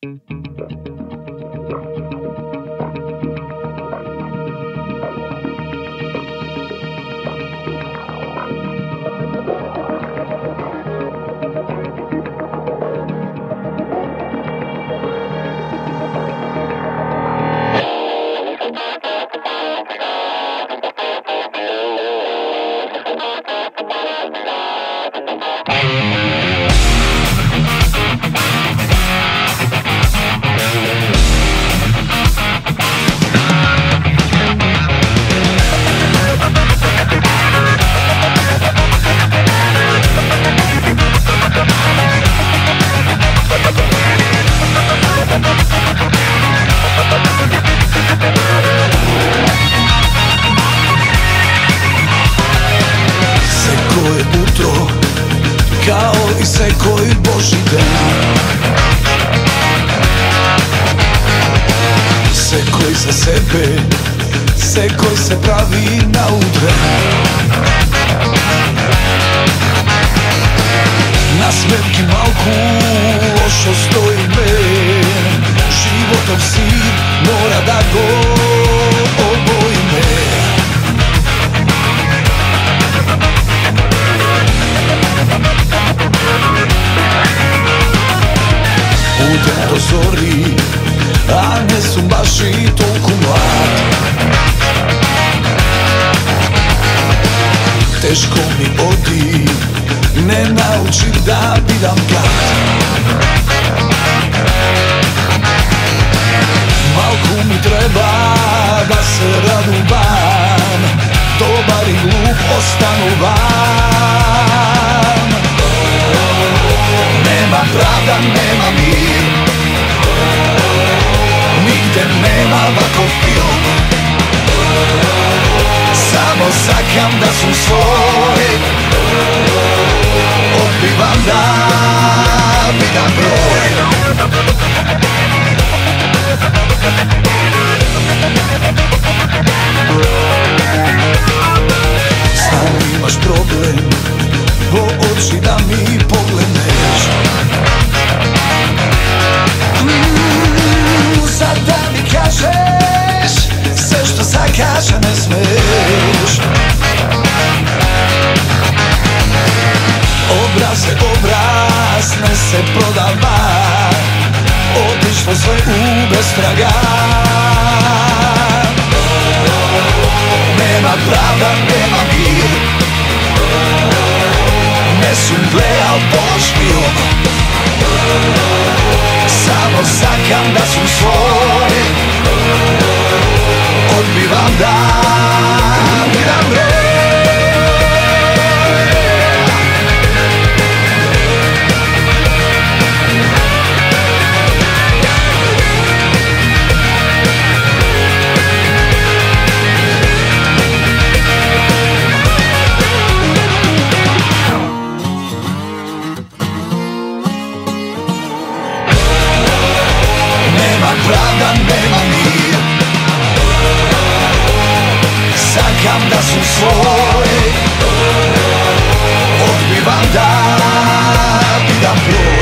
Kao i sekoj Boži dan, sekoj za sebe, sekoj se pravi na udren. Na smrtki malku lošo stoji men, životov sin mora da go oboji me. Budem do zori, a ne su baš i toliko mlad. Teško mi odi, ne naučim da bidam gad. Malku mi treba da se raduvam, dobar i glup ostanu van. Nema pravda, nema mir, nigde nema ovako film. Samo sakam da su svoj, odbivam da bidam broj. Znam imaš problem, po oči da mi pogledneš. Sad da mi kažeš sve što sad kaže ne smeš. Obraz ne se prodava, otišlo sve u bestraga. Nema pravda, nema mir, ne su gledal Bož film. Samo sakam da su svoj, odbivam da bidam broj. Pravda, nema mir, sakam da su svoj, odbivam da bidam broj.